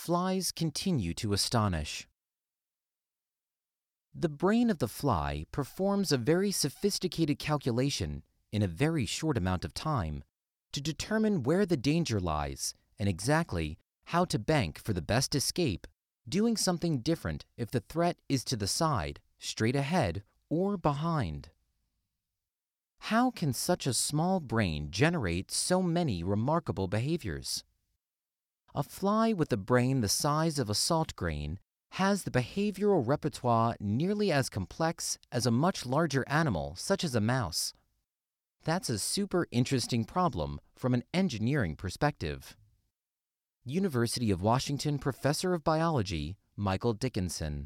Flies continue to astonish. The brain of the fly performs a very sophisticated calculation in a very short amount of time to determine where the danger lies and exactly how to bank for the best escape, doing something different if the threat is to the side, straight ahead, or behind. How can such a small brain generate so many remarkable behaviors? A fly with a brain the size of a salt grain has the behavioral repertoire nearly as complex as a much larger animal such as a mouse. That's a super interesting problem from an engineering perspective. University of Washington Professor of Biology, Michael Dickinson.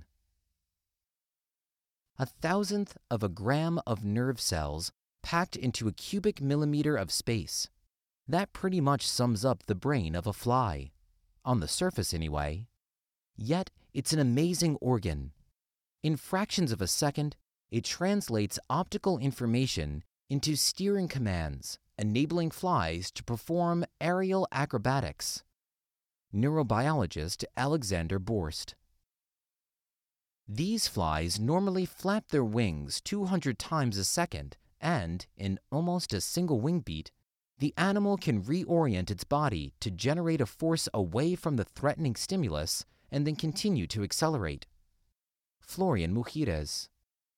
1/1000th of a gram of nerve cells packed into a cubic millimeter of space. That pretty much sums up the brain of a fly. On the surface anyway. Yet, it's an amazing organ. In fractions of a second, it translates optical information into steering commands, enabling flies to perform aerial acrobatics. Neurobiologist Alexander Borst. These flies normally flap their wings 200 times a second, and, in almost a single wing beat, the animal can reorient its body to generate a force away from the threatening stimulus and then continue to accelerate. Florian Mujires.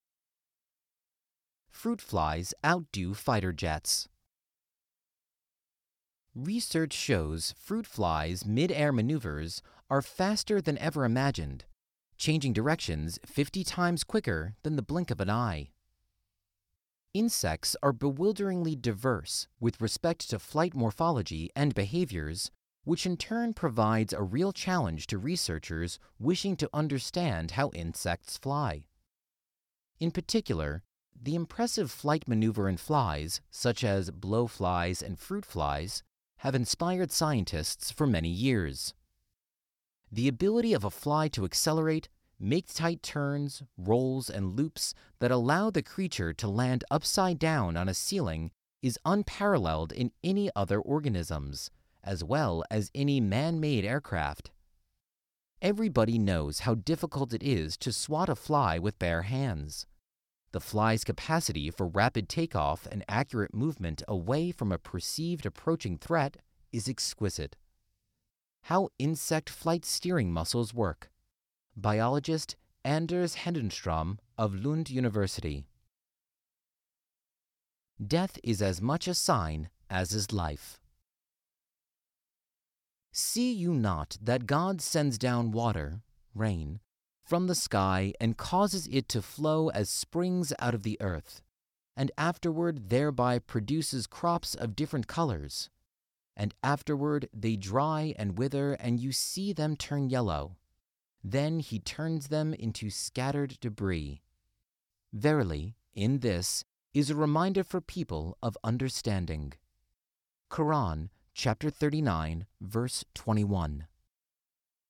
Fruit flies outdo fighter jets. Research shows fruit flies' mid-air maneuvers are faster than ever imagined, changing directions 50 times quicker than the blink of an eye. Insects are bewilderingly diverse with respect to flight morphology and behaviors, which in turn provides a real challenge to researchers wishing to understand how insects fly. In particular, the impressive flight maneuver in flies, such as blowflies and fruit flies, have inspired scientists for many years. The ability of a fly to accelerate, make tight turns, rolls, and loops that allow the creature to land upside down on a ceiling is unparalleled in any other organisms, as well as any man-made aircraft. Everybody knows how difficult it is to swat a fly with bare hands. The fly's capacity for rapid takeoff and accurate movement away from a perceived approaching threat is exquisite. How insect flight steering muscles work. Biologist Anders Hedenstrom of Lund University. Death is as much a sign as is life. See you not that God sends down water, rain, from the sky and causes it to flow as springs out of the earth, and afterward thereby produces crops of different colors, and afterward they dry and wither, and you see them turn yellow. Then he turns them into scattered debris. Verily, in this is a reminder for people of understanding. Quran, chapter 39, verse 21.